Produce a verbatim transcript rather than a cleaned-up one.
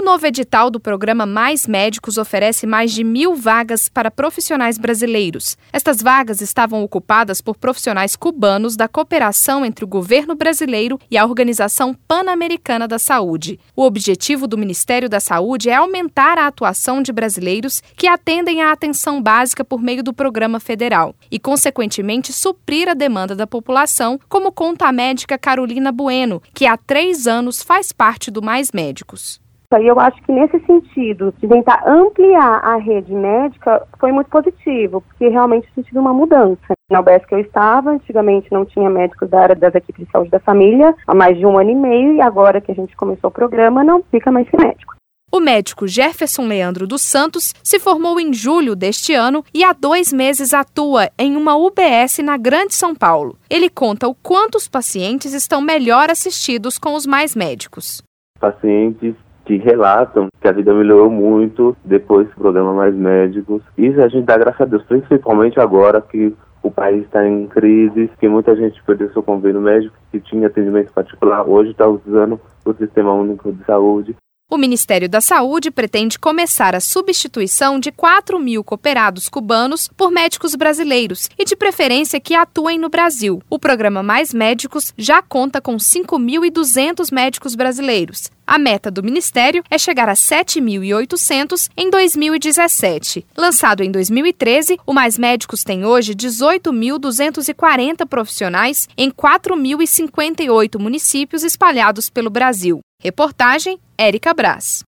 novo edital do programa Mais Médicos oferece mais de mil vagas para profissionais brasileiros. Estas vagas estavam ocupadas por profissionais cubanos da cooperação entre o governo brasileiro e a Organização Pan-Americana da Saúde. O objetivo do Ministério da Saúde é aumentar a atuação de brasileiros que atendem à atenção básica por meio do programa federal e, consequentemente, suprir a demanda da população, como conta a médica Carolina Bueno, que há três anos faz parte do Mais Médicos. Eu acho que nesse sentido, de tentar ampliar a rede médica, foi muito positivo, porque realmente tem sido uma mudança. Na U B S que eu estava, antigamente não tinha médicos da área das equipes de saúde da família, há mais de um ano e meio, e agora que a gente começou o programa, não fica mais sem médico. O médico Jefferson Leandro dos Santos se formou em julho deste ano e há dois meses atua em uma U B S na Grande São Paulo. Ele conta o quanto os pacientes estão melhor assistidos com os Mais Médicos. Pacientes que relatam que a vida melhorou muito depois do programa Mais Médicos. Isso a gente dá graças a Deus, principalmente agora que o país está em crise, que muita gente perdeu seu convênio médico, que tinha atendimento particular, hoje está usando o Sistema Único de Saúde. O Ministério da Saúde pretende começar a substituição de quatro mil cooperados cubanos por médicos brasileiros e de preferência que atuem no Brasil. O programa Mais Médicos já conta com cinco mil e duzentos médicos brasileiros. A meta do Ministério é chegar a sete mil e oitocentos em dois mil e dezessete. Lançado em dois mil e treze, o Mais Médicos tem hoje dezoito mil duzentos e quarenta profissionais em quatro mil e cinquenta e oito municípios espalhados pelo Brasil. Reportagem Érica Brás.